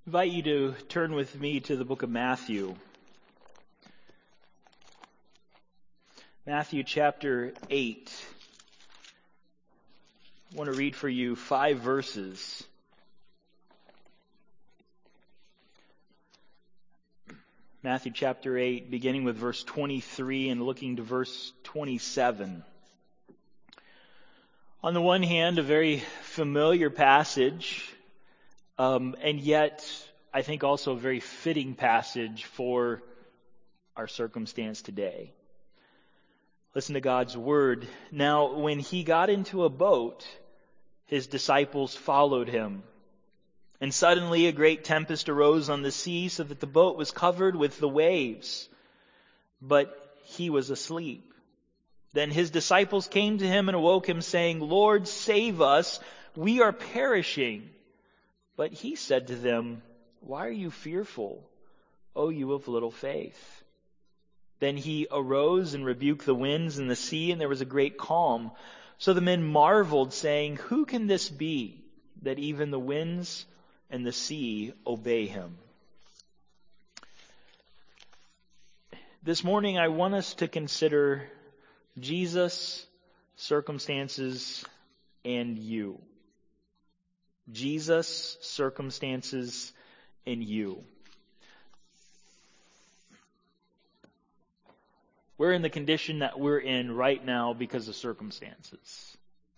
invite you to turn with me to the book of Matthew. Matthew chapter 8. I want to read for you 5 verses. Matthew chapter 8, beginning with verse 23 and looking to verse 27. On the one hand, a very familiar passage, and yet I think also a very fitting passage for our circumstance today. Listen to God's word. Now, when he got into a boat, his disciples followed him. And suddenly a great tempest arose on the sea, so that the boat was covered with the waves. But he was asleep. Then his disciples came to him and awoke him, saying, "Lord, save us, we are perishing." But he said to them, "Why are you fearful, O you of little faith?" Then he arose and rebuked the winds and the sea, and there was a great calm. So the men marveled, saying, "Who can this be, that even the winds and the sea obey him?" This morning I want us to consider Jesus, circumstances, and you. Jesus, circumstances, and you. We're in the condition that we're in right now because of circumstances.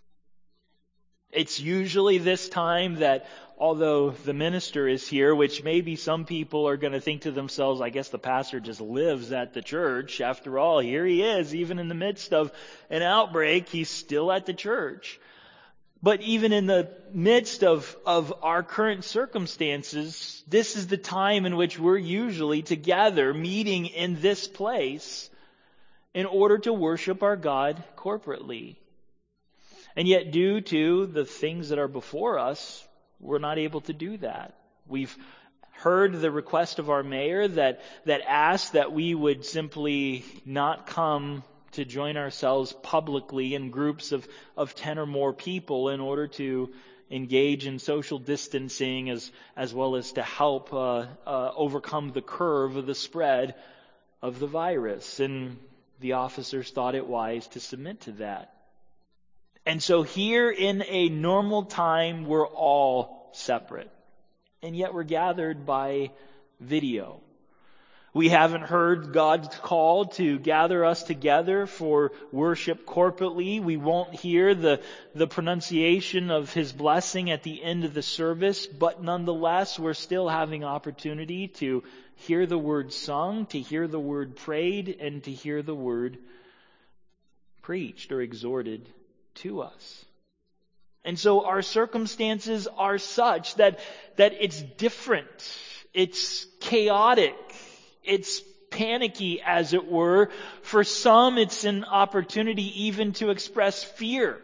It's usually this time that, although the minister is here, which maybe some people are going to think to themselves, I guess the pastor just lives at the church. After all, here he is, even in the midst of an outbreak, he's still at the church. But even in the midst of our current circumstances, this is the time in which we're usually together, meeting in this place in order to worship our God corporately. And yet, due to the things that are before us, we're not able to do that. We've heard the request of our mayor that asked that we would simply not come to join ourselves publicly in groups of 10 or more people in order to engage in social distancing as well as to help overcome the curve of the spread of the virus. And the officers thought it wise to submit to that. And so here in a normal time, we're all separate. And yet we're gathered by video. We haven't heard God's call to gather us together for worship corporately. We won't hear the pronunciation of His blessing at the end of the service. But nonetheless, we're still having opportunity to hear the word sung, to hear the word prayed, and to hear the word preached or exhorted to us. And so our circumstances are such that it's different. It's chaotic. It's panicky, as it were. For some, it's an opportunity even to express fear.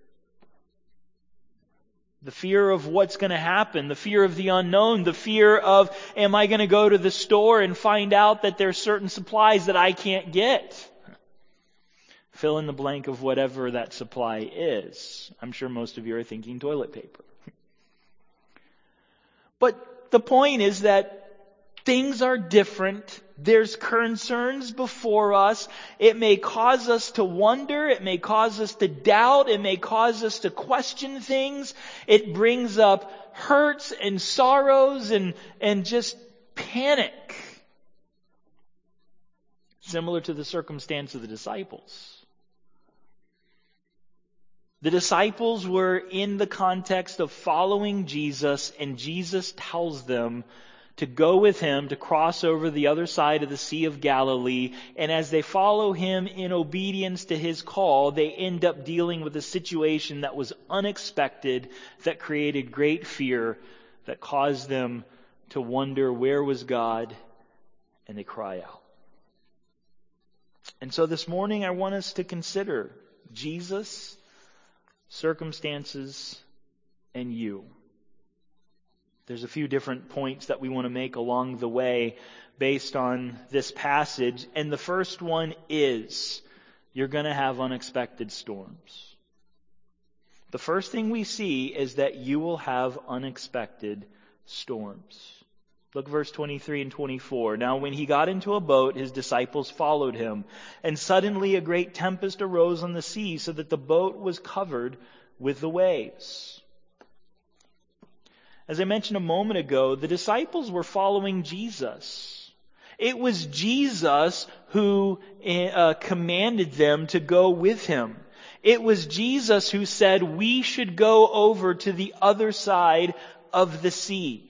The fear of what's going to happen, the fear of the unknown, the fear of, am I going to go to the store and find out that there's certain supplies that I can't get? Fill in the blank of whatever that supply is. I'm sure most of you are thinking toilet paper. But the point is that things are different. There's concerns before us. It may cause us to wonder. It may cause us to doubt. It may cause us to question things. It brings up hurts and sorrows and just panic. Similar to the circumstance of the disciples. The disciples were in the context of following Jesus, and Jesus tells them to go with Him, to cross over the other side of the Sea of Galilee. And as they follow Him in obedience to His call, they end up dealing with a situation that was unexpected, that created great fear, that caused them to wonder where was God, and they cry out. And so this morning I want us to consider Jesus, circumstances, and you. There's a few different points that we want to make along the way based on this passage. And the first one is, you're going to have unexpected storms. The first thing we see is that you will have unexpected storms. Look verse 23 and 24. Now when he got into a boat, his disciples followed him. And suddenly a great tempest arose on the sea, so that the boat was covered with the waves. As I mentioned a moment ago, the disciples were following Jesus. It was Jesus who commanded them to go with him. It was Jesus who said we should go over to the other side of the sea.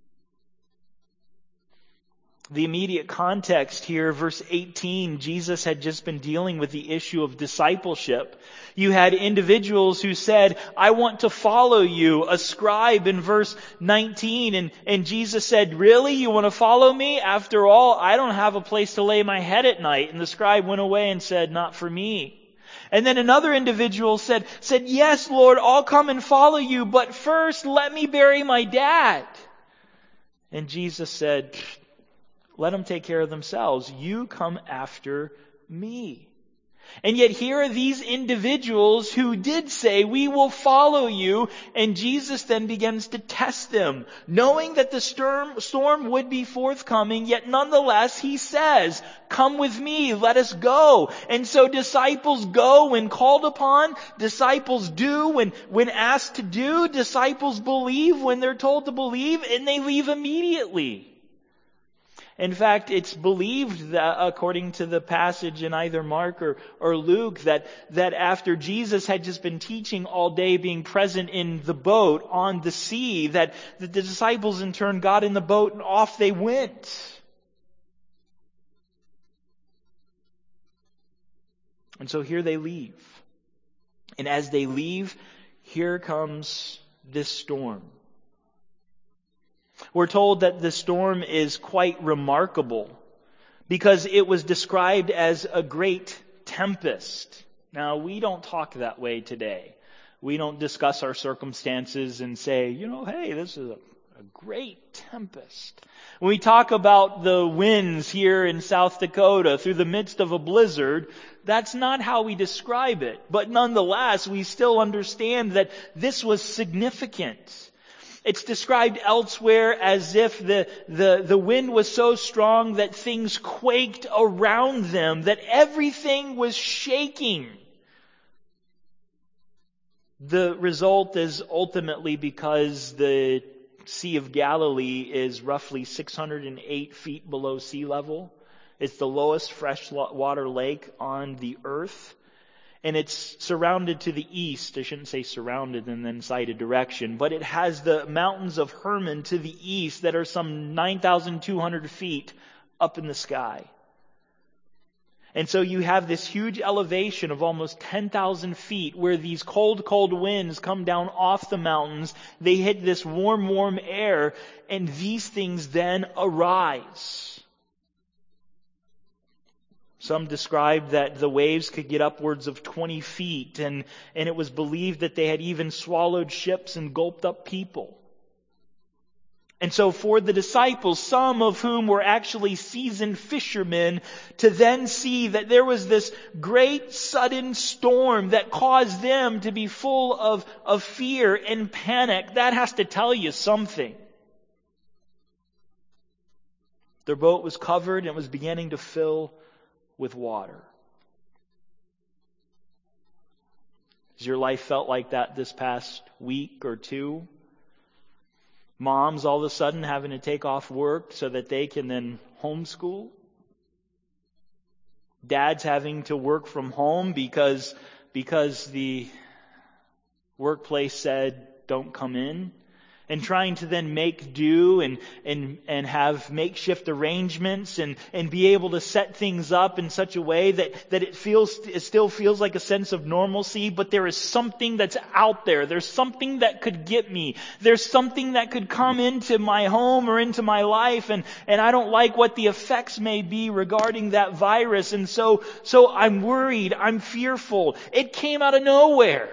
The immediate context here, verse 18, Jesus had just been dealing with the issue of discipleship. You had individuals who said, I want to follow you, a scribe in verse 19, and Jesus said, really, you want to follow me? After all, I don't have a place to lay my head at night. And the scribe went away and said, not for me. And then another individual said, yes, Lord, I'll come and follow you, but first let me bury my dad. And Jesus said, let them take care of themselves. You come after me. And yet here are these individuals who did say, we will follow you. And Jesus then begins to test them. Knowing that the storm would be forthcoming, yet nonetheless he says, come with me, let us go. And so disciples go when called upon. Disciples do when asked to do. Disciples believe when they're told to believe, and they leave immediately. In fact, it's believed that, according to the passage in either Mark or Luke, that after Jesus had just been teaching all day, being present in the boat on the sea, that the disciples in turn got in the boat and off they went. And so here they leave. And as they leave, here comes this storm. We're told that the storm is quite remarkable because it was described as a great tempest. Now, we don't talk that way today. We don't discuss our circumstances and say, hey, this is a great tempest. When we talk about the winds here in South Dakota through the midst of a blizzard, that's not how we describe it. But nonetheless, we still understand that this was significant. It's described elsewhere as if the wind was so strong that things quaked around them, that everything was shaking. The result is ultimately because the Sea of Galilee is roughly 608 feet below sea level. It's the lowest freshwater lake on the earth. And it's surrounded to the east. I shouldn't say surrounded and then cited direction. But it has the mountains of Hermon to the east that are some 9,200 feet up in the sky. And so you have this huge elevation of almost 10,000 feet where these cold, cold winds come down off the mountains. They hit this warm, warm air. And these things then arise. Some described that the waves could get upwards of 20 feet, and it was believed that they had even swallowed ships and gulped up people. And so for the disciples, some of whom were actually seasoned fishermen, to then see that there was this great sudden storm that caused them to be full of fear and panic, that has to tell you something. Their boat was covered and it was beginning to fill with water. Has your life felt like that this past week or two? Moms all of a sudden having to take off work so that they can then homeschool? Dads having to work from home because the workplace said don't come in? And trying to then make do and have makeshift arrangements and be able to set things up in such a way that it still feels like a sense of normalcy, but there is something that's out there. There's something that could get me. There's something that could come into my home or into my life, and I don't like what the effects may be regarding that virus. And so I'm worried, I'm fearful. It came out of nowhere.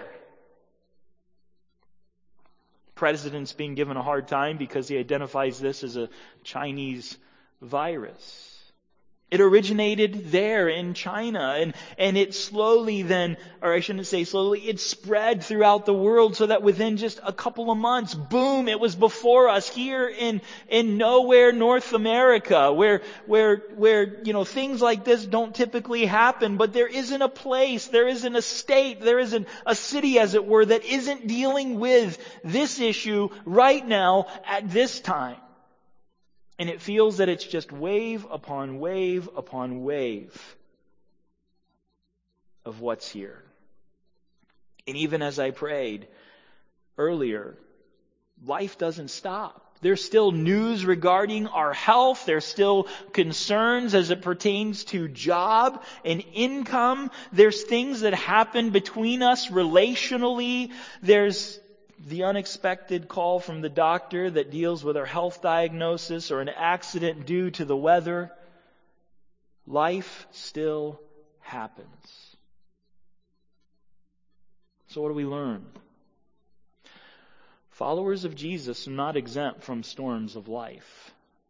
President's being given a hard time because he identifies this as a Chinese virus. It originated there in China, and it slowly then, or I shouldn't say slowly, it spread throughout the world so that within just a couple of months, boom, it was before us here in nowhere North America, where things like this don't typically happen, but there isn't a place, there isn't a state, there isn't a city, as it were, that isn't dealing with this issue right now at this time. And it feels that it's just wave upon wave upon wave of what's here. And even as I prayed earlier, life doesn't stop. There's still news regarding our health. There's still concerns as it pertains to job and income. There's things that happen between us relationally. There's the unexpected call from the doctor that deals with our health diagnosis or an accident due to the weather. Life still happens. So what do we learn? Followers of Jesus are not exempt from storms of life.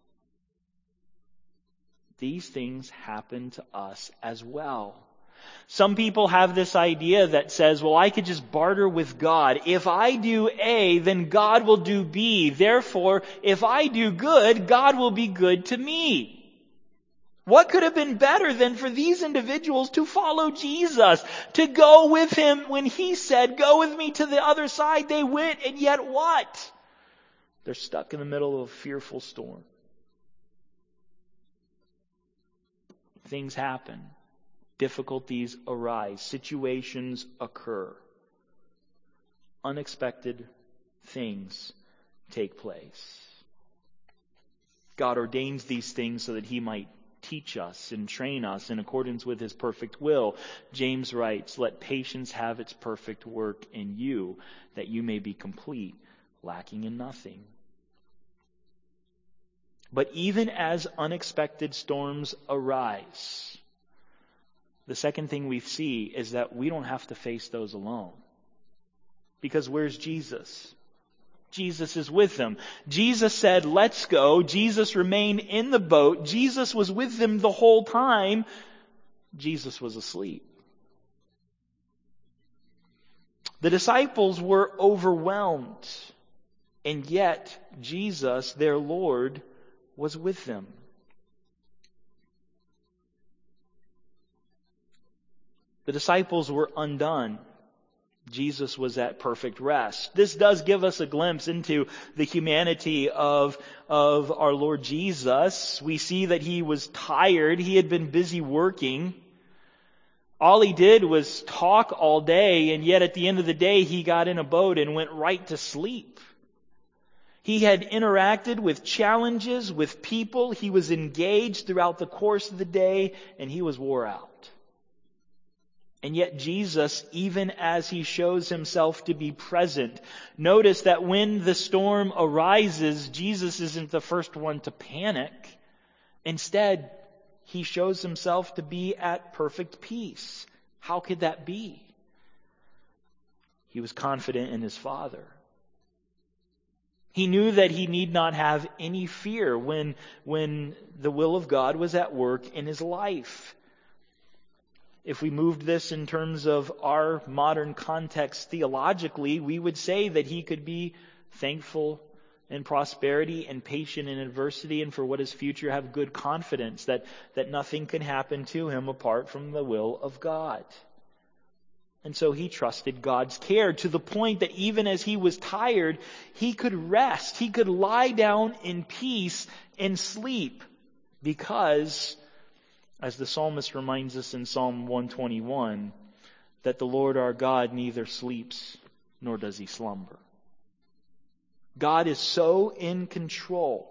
These things happen to us as well. Some people have this idea that says, well, I could just barter with God. If I do A, then God will do B. Therefore, if I do good, God will be good to me. What could have been better than for these individuals to follow Jesus, to go with Him when He said, go with me to the other side? They went, and yet what? They're stuck in the middle of a fearful storm. Things happen. Difficulties arise. Situations occur. Unexpected things take place. God ordains these things so that He might teach us and train us in accordance with His perfect will. James writes, let patience have its perfect work in you, that you may be complete, lacking in nothing. But even as unexpected storms arise, the second thing we see is that we don't have to face those alone. Because where's Jesus? Jesus is with them. Jesus said, let's go. Jesus remained in the boat. Jesus was with them the whole time. Jesus was asleep. The disciples were overwhelmed. And yet, Jesus, their Lord, was with them. The disciples were undone. Jesus was at perfect rest. This does give us a glimpse into the humanity of our Lord Jesus. We see that He was tired. He had been busy working. All He did was talk all day, and yet at the end of the day, He got in a boat and went right to sleep. He had interacted with challenges, with people. He was engaged throughout the course of the day, and He was wore out. And yet Jesus, even as He shows Himself to be present, notice that when the storm arises, Jesus isn't the first one to panic. Instead, He shows Himself to be at perfect peace. How could that be? He was confident in His Father. He knew that He need not have any fear when the will of God was at work in His life. If we moved this in terms of our modern context theologically, we would say that He could be thankful in prosperity and patient in adversity, and for what is future have good confidence that nothing can happen to him apart from the will of God. And so he trusted God's care to the point that even as he was tired, he could rest. He could lie down in peace and sleep because, as the psalmist reminds us in Psalm 121, that the Lord our God neither sleeps nor does He slumber. God is so in control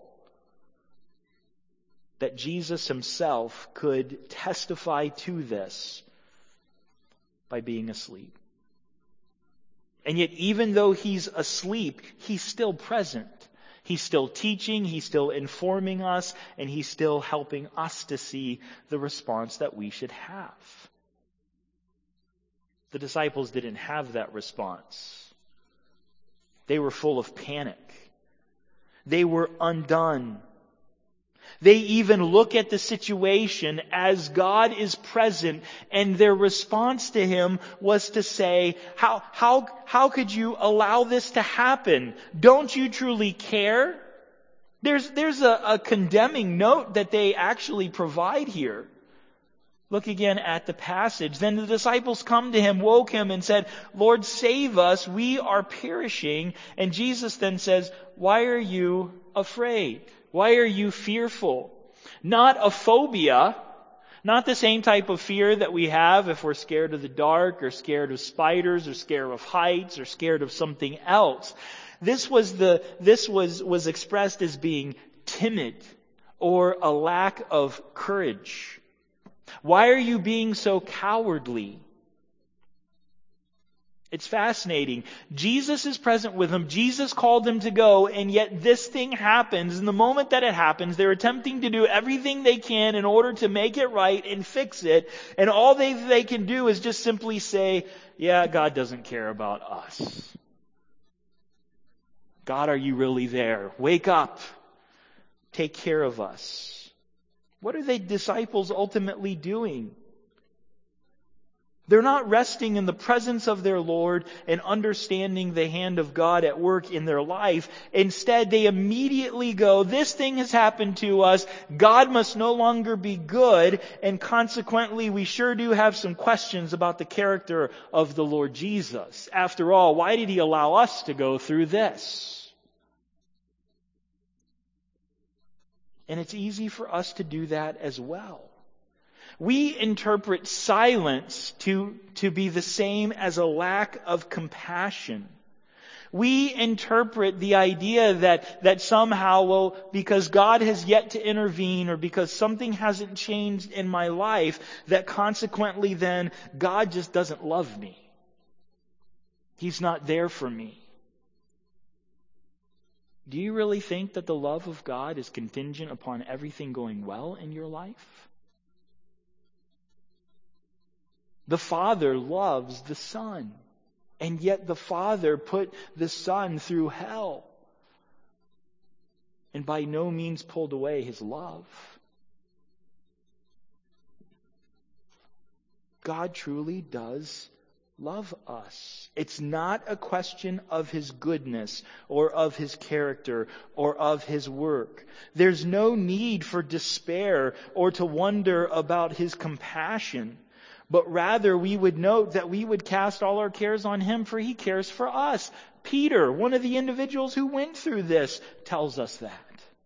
that Jesus Himself could testify to this by being asleep. And yet, even though He's asleep, He's still present. He's still teaching, He's still informing us, and He's still helping us to see the response that we should have. The disciples didn't have that response. They were full of panic. They were undone. They even look at the situation as God is present, and their response to him was to say, how could you allow this to happen? Don't you truly care? There's a condemning note that they actually provide here. Look again at the passage. Then the disciples come to him, woke him, and said, Lord, save us, we are perishing. And Jesus then says, why are you afraid? Why are you fearful? Not a phobia, not the same type of fear that we have if we're scared of the dark or scared of spiders or scared of heights or scared of something else. This was expressed as being timid or a lack of courage. Why are you being so cowardly? It's fascinating. Jesus is present with them. Jesus called them to go, and yet this thing happens. And the moment that it happens, they're attempting to do everything they can in order to make it right and fix it. And all they can do is just simply say, yeah, God doesn't care about us. God, are you really there? Wake up. Take care of us. What are the disciples ultimately doing? They're not resting in the presence of their Lord and understanding the hand of God at work in their life. Instead, they immediately go, this thing has happened to us. God must no longer be good. And consequently, we sure do have some questions about the character of the Lord Jesus. After all, why did he allow us to go through this? And it's easy for us to do that as well. We interpret silence to be the same as a lack of compassion. We interpret the idea that somehow, well, because God has yet to intervene or because something hasn't changed in my life, that consequently then God just doesn't love me. He's not there for me. Do you really think that the love of God is contingent upon everything going well in your life? The Father loves the Son, and yet the Father put the Son through hell and by no means pulled away his love. God truly does love us. It's not a question of his goodness or of his character or of his work. There's no need for despair or to wonder about his compassion. But rather we would note that we would cast all our cares on him, for he cares for us. Peter, one of the individuals who went through this, tells us that.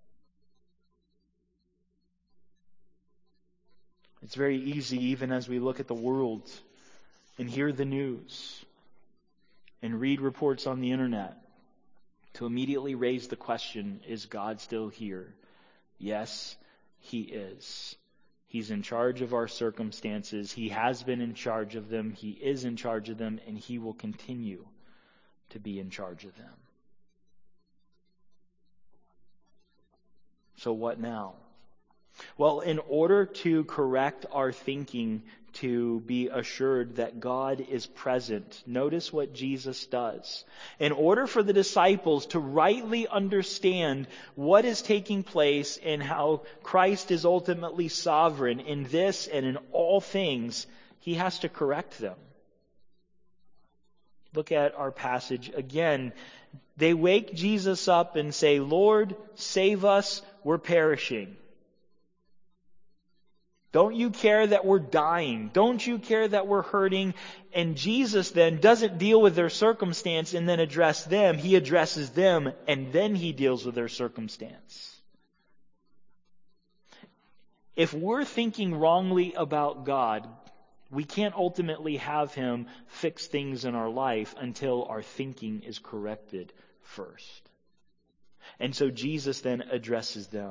It's very easy, even as we look at the world and hear the news and read reports on the internet, to immediately raise the question, is God still here? Yes, he is. He's in charge of our circumstances. He has been in charge of them. He is in charge of them, and he will continue to be in charge of them. So what now? Well, in order to correct our thinking to be assured that God is present, notice what Jesus does. In order for the disciples to rightly understand what is taking place and how Christ is ultimately sovereign in this and in all things, he has to correct them. Look at our passage again. They wake Jesus up and say, Lord, save us, we're perishing. Don't you care that we're dying? Don't you care that we're hurting? And Jesus then doesn't deal with their circumstance and then address them. He addresses them and then he deals with their circumstance. If we're thinking wrongly about God, we can't ultimately have him fix things in our life until our thinking is corrected first. And so Jesus then addresses them.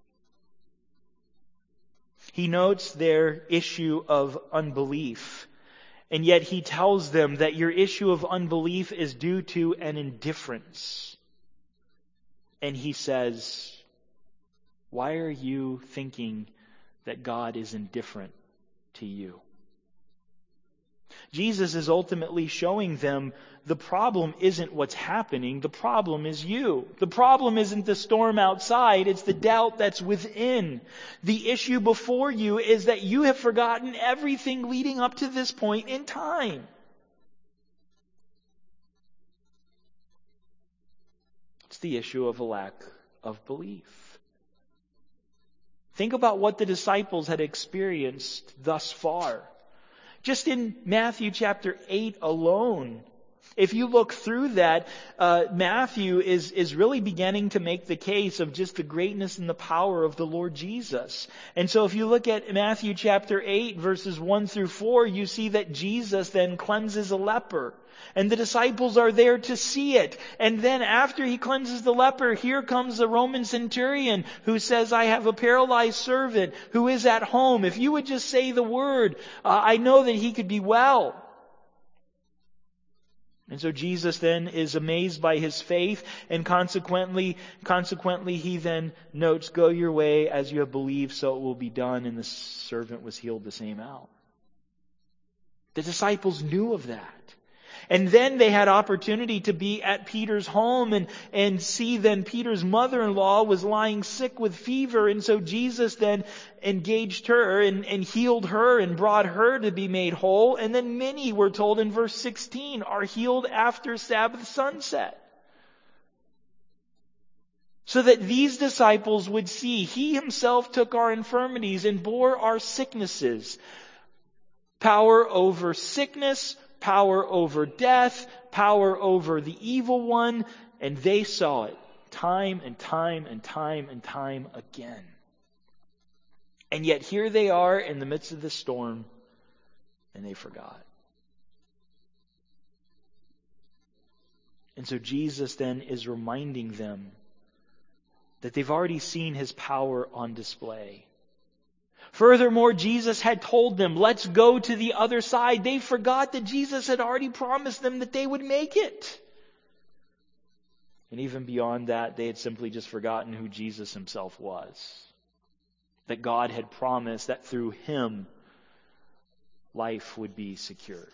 He notes their issue of unbelief, and yet he tells them that your issue of unbelief is due to an indifference. And he says, why are you thinking that God is indifferent to you? Jesus is ultimately showing them the problem isn't what's happening, the problem is you. The problem isn't the storm outside, it's the doubt that's within. The issue before you is that you have forgotten everything leading up to this point in time. It's the issue of a lack of belief. Think about what the disciples had experienced thus far. Just in Matthew chapter 8 alone, if you look through that, Matthew is really beginning to make the case of just the greatness and the power of the Lord Jesus. And so if you look at Matthew chapter 8 verses 1 through 4, you see that Jesus then cleanses a leper. And the disciples are there to see it. And then after he cleanses the leper, here comes the Roman centurion who says, I have a paralyzed servant who is at home. If you would just say the word, I know that he could be well. And so Jesus then is amazed by his faith, and consequently he then notes, go your way as you have believed, so it will be done. And the servant was healed the same hour. The disciples knew of that. And then they had opportunity to be at Peter's home and see then Peter's mother-in-law was lying sick with fever. And so Jesus then engaged her and healed her and brought her to be made whole. And then many, we're told in verse 16, are healed after Sabbath sunset. So that these disciples would see he himself took our infirmities and bore our sicknesses. Power over sickness, power over death, power over the evil one, and they saw it time and time and time and time again. And yet here they are in the midst of the storm, and they forgot. And so Jesus then is reminding them that they've already seen his power on display. Furthermore, Jesus had told them, let's go to the other side. They forgot that Jesus had already promised them that they would make it. And even beyond that, they had simply just forgotten who Jesus himself was. That God had promised that through him, life would be secured.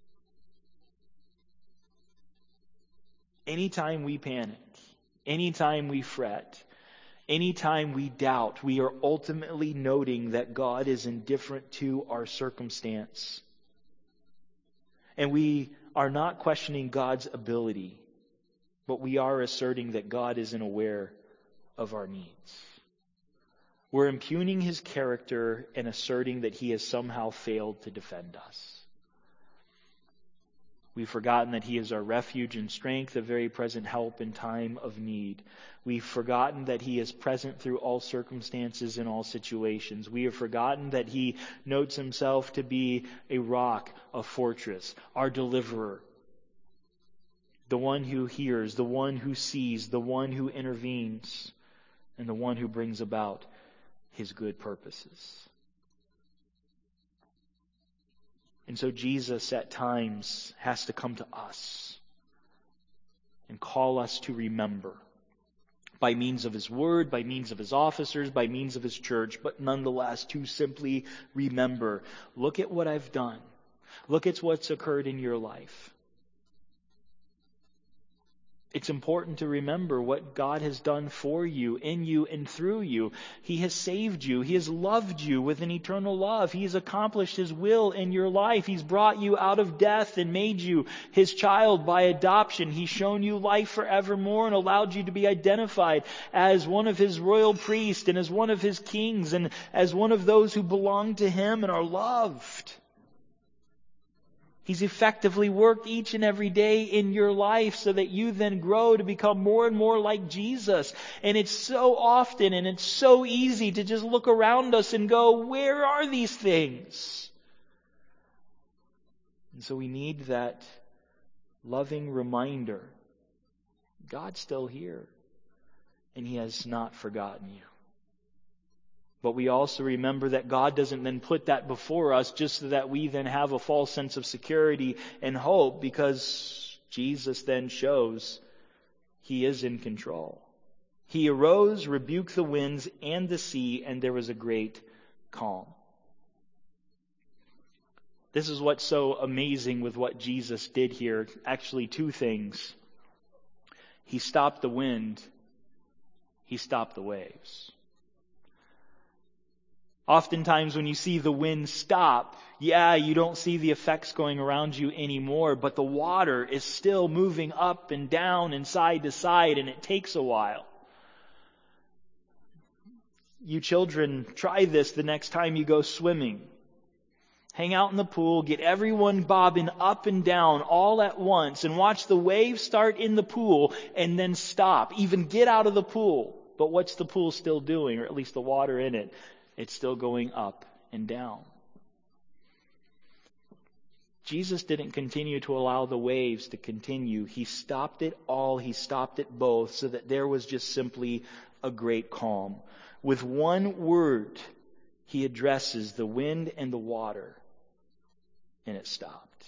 Anytime we panic, anytime we fret, anytime we doubt, we are ultimately noting that God is indifferent to our circumstance. And we are not questioning God's ability, but we are asserting that God isn't aware of our needs. We're impugning his character and asserting that he has somehow failed to defend us. We've forgotten that he is our refuge and strength, a very present help in time of need. We've forgotten that he is present through all circumstances and all situations. We have forgotten that he notes himself to be a rock, a fortress, our deliverer. The one who hears, the one who sees, the one who intervenes, and the one who brings about his good purposes. And so Jesus at times has to come to us and call us to remember by means of his word, by means of his officers, by means of his church, but nonetheless to simply remember, look at what I've done. Look at what's occurred in your life. It's important to remember what God has done for you, in you, and through you. He has saved you. He has loved you with an eternal love. He has accomplished his will in your life. He's brought you out of death and made you his child by adoption. He's shown you life forevermore and allowed you to be identified as one of his royal priests and as one of his kings and as one of those who belong to him and are loved. He's effectively worked each and every day in your life so that you then grow to become more and more like Jesus. And it's so often and it's so easy to just look around us and go, where are these things? And so we need that loving reminder. God's still here and he has not forgotten you. But we also remember that God doesn't then put that before us just so that we then have a false sense of security and hope, because Jesus then shows he is in control. He arose, rebuked the winds and the sea, and there was a great calm. This is what's so amazing with what Jesus did here. Actually, two things. He stopped the wind. He stopped the waves. Oftentimes when you see the wind stop, you don't see the effects going around you anymore, but the water is still moving up and down and side to side, and it takes a while. You children, try this the next time you go swimming. Hang out in the pool, get everyone bobbing up and down all at once, and watch the waves start in the pool and then stop. Even get out of the pool. But what's the pool still doing, or at least the water in it? It's still going up and down. Jesus didn't continue to allow the waves to continue. He stopped it all. He stopped it both so that there was just simply a great calm. With one word, he addresses the wind and the water, and it stopped.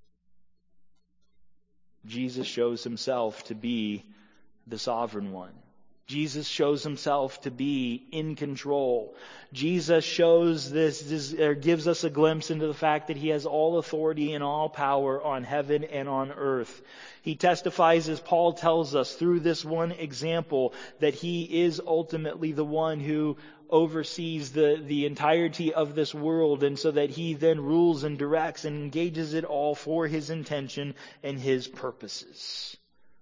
Jesus shows himself to be the sovereign one. Jesus shows himself to be in control. Jesus shows gives us a glimpse into the fact that he has all authority and all power on heaven and on earth. He testifies, as Paul tells us, through this one example, that he is ultimately the one who oversees the entirety of this world, and so that he then rules and directs and engages it all for his intention and his purposes.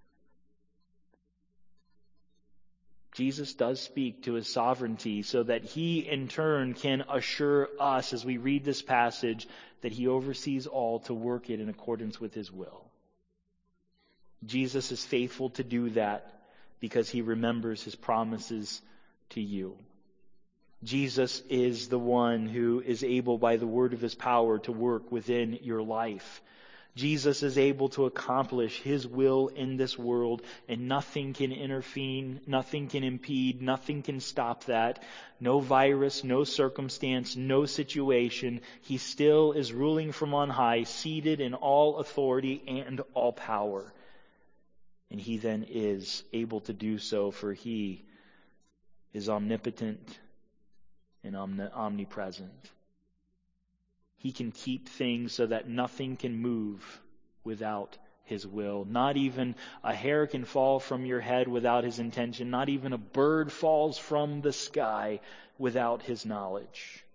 Jesus does speak to his sovereignty so that he in turn can assure us as we read this passage that he oversees all to work it in accordance with his will. Jesus is faithful to do that because he remembers his promises to you. Jesus is the one who is able by the word of his power to work within your life. Jesus is able to accomplish his will in this world, and nothing can intervene, nothing can impede, nothing can stop that. No virus, no circumstance, no situation. He still is ruling from on high, seated in all authority and all power. And he then is able to do so, for he is omnipotent and omnipresent. He can keep things so that nothing can move without his will. Not even a hair can fall from your head without his intention. Not even a bird falls from the sky without his knowledge.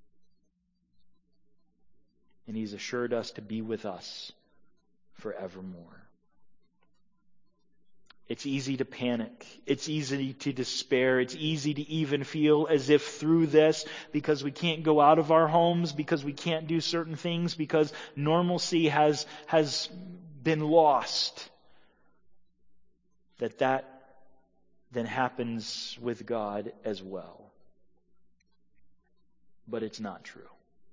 And he's assured us to be with us forevermore. It's easy to panic. It's easy to despair. It's easy to even feel as if through this, because we can't go out of our homes, because we can't do certain things, because normalcy has been lost, that then happens with God as well. But it's not true.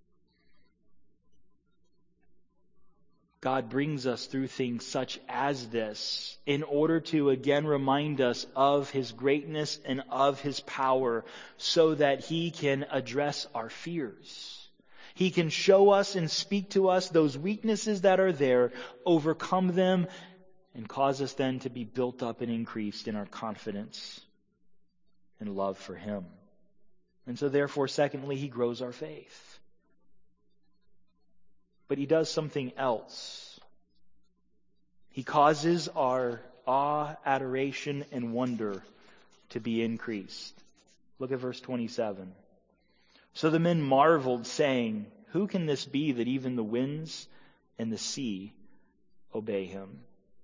God brings us through things such as this in order to again remind us of his greatness and of his power, so that he can address our fears. He can show us and speak to us those weaknesses that are there, overcome them, and cause us then to be built up and increased in our confidence and love for him. And so therefore, secondly, he grows our faith. But he does something else. He causes our awe, adoration, and wonder to be increased. Look at verse 27. So the men marveled, saying, "Who can this be that even the winds and the sea obey him?"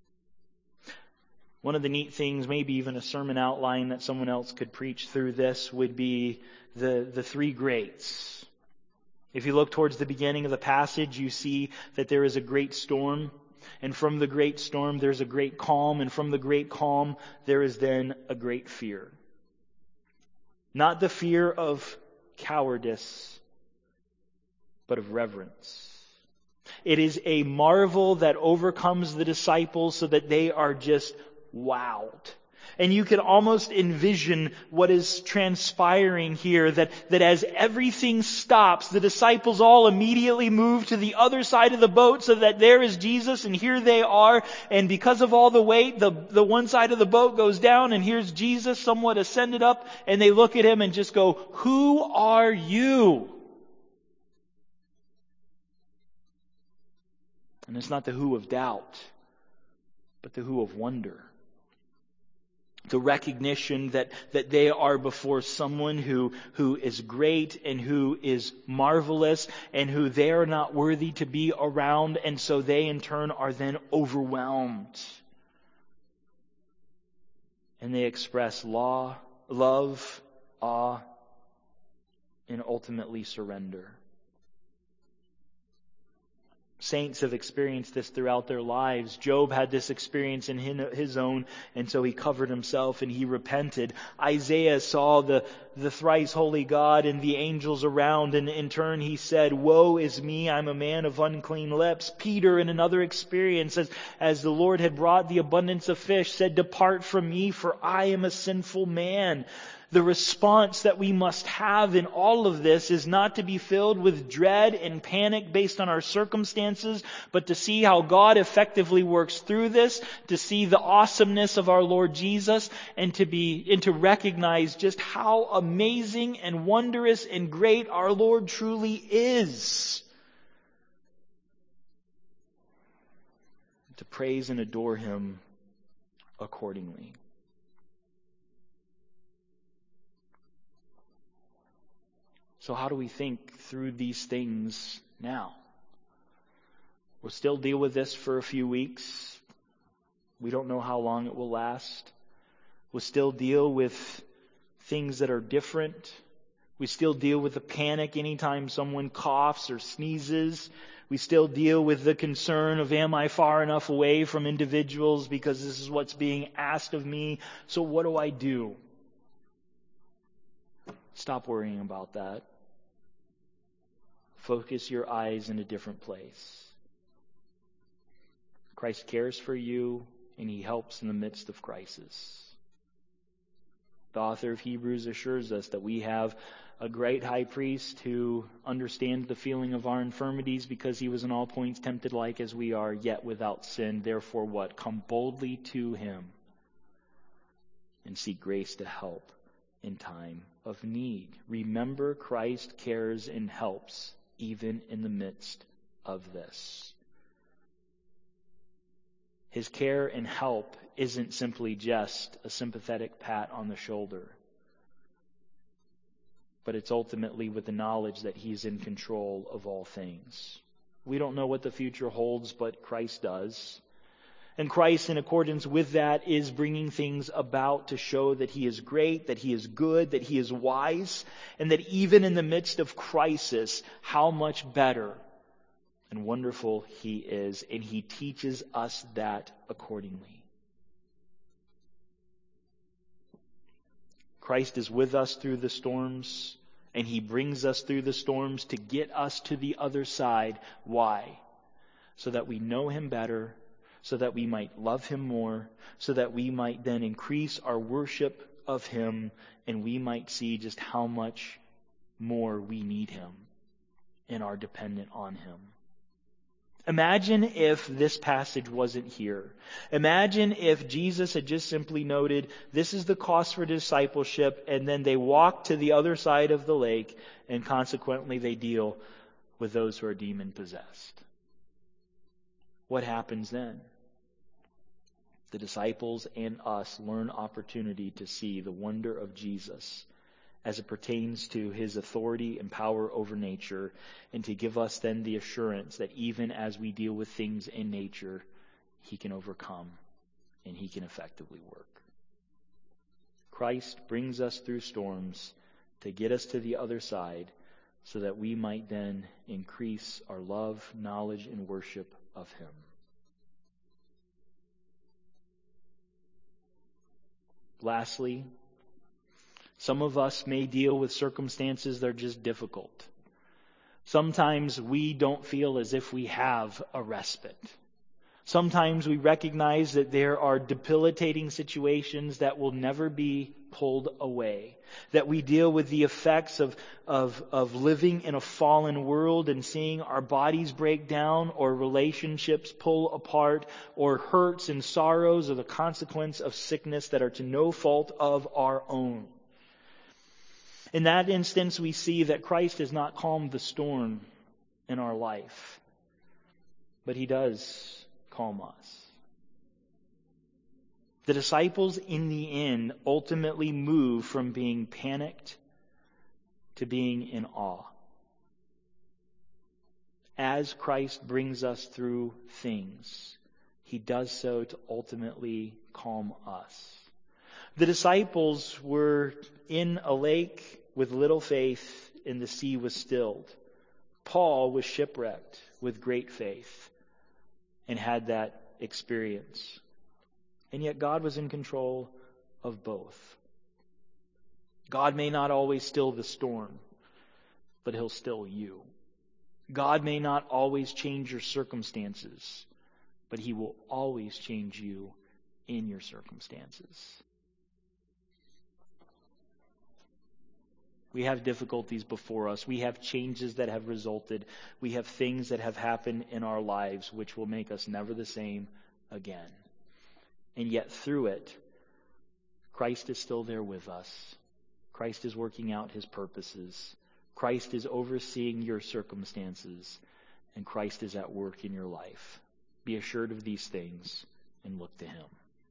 One of the neat things, maybe even a sermon outline that someone else could preach through this, would be the three greats. If you look towards the beginning of the passage, you see that there is a great storm. And from the great storm, there's a great calm. And from the great calm, there is then a great fear. Not the fear of cowardice, but of reverence. It is a marvel that overcomes the disciples so that they are just wowed. And you can almost envision what is transpiring here, that as everything stops, the disciples all immediately move to the other side of the boat so that there is Jesus and here they are. And because of all the weight, the one side of the boat goes down and here's Jesus somewhat ascended up, and they look at him and just go, "Who are you?" And it's not the who of doubt, but the who of wonder. The recognition that they are before someone who is great and who is marvelous and who they are not worthy to be around, and so they in turn are then overwhelmed. And they express love, awe, and ultimately surrender. Saints have experienced this throughout their lives. Job had this experience in his own, and so he covered himself and he repented. Isaiah saw the thrice holy God and the angels around, and in turn he said, "Woe is me, I'm a man of unclean lips." Peter, in another experience, as the Lord had brought the abundance of fish, said, "Depart from me, for I am a sinful man." The response that we must have in all of this is not to be filled with dread and panic based on our circumstances, but to see how God effectively works through this, to see the awesomeness of our Lord Jesus, and to recognize just how amazing and wondrous and great our Lord truly is. To praise and adore Him accordingly. So how do we think through these things now? We'll still deal with this for a few weeks. We don't know how long it will last. We'll still deal with things that are different. We still deal with the panic anytime someone coughs or sneezes. We still deal with the concern of, am I far enough away from individuals because this is what's being asked of me? So what do I do? Stop worrying about that. Focus your eyes in a different place. Christ cares for you, and He helps in the midst of crisis. The author of Hebrews assures us that we have a great high priest who understands the feeling of our infirmities because He was in all points tempted like as we are, yet without sin. Therefore what? Come boldly to Him and seek grace to help in time of need. Remember, Christ cares and helps even in the midst of this. His care and help isn't simply just a sympathetic pat on the shoulder, but it's ultimately with the knowledge that He's in control of all things. We don't know what the future holds, but Christ does. And Christ, in accordance with that, is bringing things about to show that He is great, that He is good, that He is wise, and that even in the midst of crisis, how much better and wonderful He is. And He teaches us that accordingly. Christ is with us through the storms, and He brings us through the storms to get us to the other side. Why? So that we know Him better, so that we might love Him more, so that we might then increase our worship of Him, and we might see just how much more we need Him and are dependent on Him. Imagine if this passage wasn't here. Imagine if Jesus had just simply noted, this is the cost for discipleship, and then they walk to the other side of the lake, and consequently they deal with those who are demon-possessed. What happens then? The disciples and us learn opportunity to see the wonder of Jesus as it pertains to His authority and power over nature, and to give us then the assurance that even as we deal with things in nature, He can overcome and He can effectively work. Christ brings us through storms to get us to the other side so that we might then increase our love, knowledge, and worship of Him. Lastly, some of us may deal with circumstances that are just difficult. Sometimes we don't feel as if we have a respite. Sometimes we recognize that there are debilitating situations that will never be pulled away. That we deal with the effects of living in a fallen world and seeing our bodies break down, or relationships pull apart, or hurts and sorrows are the consequence of sickness that are to no fault of our own. In that instance, we see that Christ has not calmed the storm in our life, but he does calm us. The disciples in the end ultimately move from being panicked to being in awe. As Christ brings us through things, he does so to ultimately calm us. The disciples were in a lake with little faith, and the sea was stilled. Paul was shipwrecked with great faith and had that experience. And yet God was in control of both. God may not always still the storm, but he'll still you. God may not always change your circumstances, but he will always change you in your circumstances. We have difficulties before us. We have changes that have resulted. We have things that have happened in our lives which will make us never the same again. And yet through it, Christ is still there with us. Christ is working out his purposes. Christ is overseeing your circumstances. And Christ is at work in your life. Be assured of these things and look to him.